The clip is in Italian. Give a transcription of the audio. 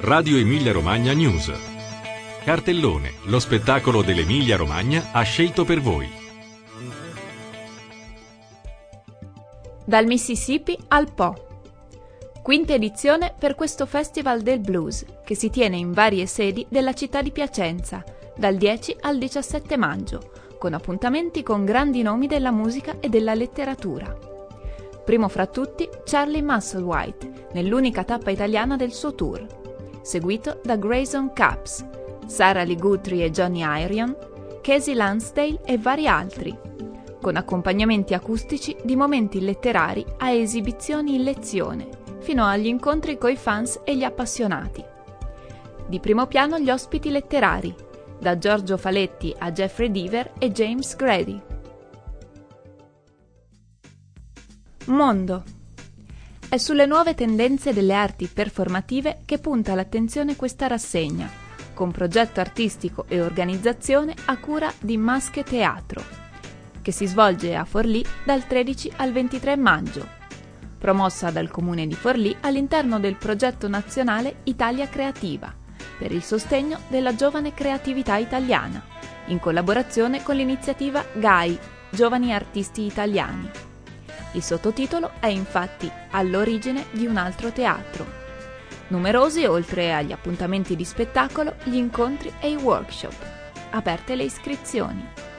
Radio Emilia Romagna News. Cartellone, lo spettacolo dell'Emilia Romagna ha scelto per voi. Dal Mississippi al Po. Quinta edizione per questo Festival del Blues, che si tiene in varie sedi della città di Piacenza, dal 10 al 17 maggio, con appuntamenti con grandi nomi della musica e della letteratura. Primo fra tutti Charlie Musselwhite, nell'unica tappa italiana del suo tour, seguito da Grayson Capps, Sarah Lee Guthrie e Johnny Irion, Casey Lansdale e vari altri, con accompagnamenti acustici di momenti letterari a esibizioni in lezione, fino agli incontri coi fans e gli appassionati. Di primo piano gli ospiti letterari, da Giorgio Faletti a Jeffrey Deaver e James Grady. Mondo. È sulle nuove tendenze delle arti performative che punta l'attenzione questa rassegna, con progetto artistico e organizzazione a cura di Masche Teatro, che si svolge a Forlì dal 13 al 23 maggio, promossa dal Comune di Forlì all'interno del progetto nazionale Italia Creativa, per il sostegno della giovane creatività italiana, in collaborazione con l'iniziativa GAI, Giovani Artisti Italiani. Il sottotitolo è infatti All'origine di un altro teatro. Numerosi, oltre agli appuntamenti di spettacolo, gli incontri e i workshop. Aperte le iscrizioni.